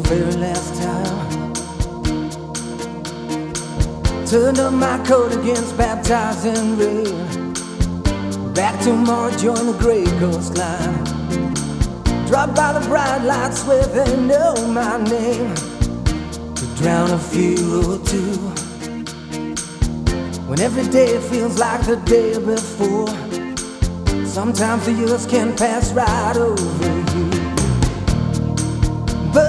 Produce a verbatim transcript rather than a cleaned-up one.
very last time. Turned up my coat against baptizing rain. Back tomorrow, join the gray coastline. Drop by the bright lights where they know my name, to drown a few or two. When every day feels like the day before, sometimes the years can pass right over you.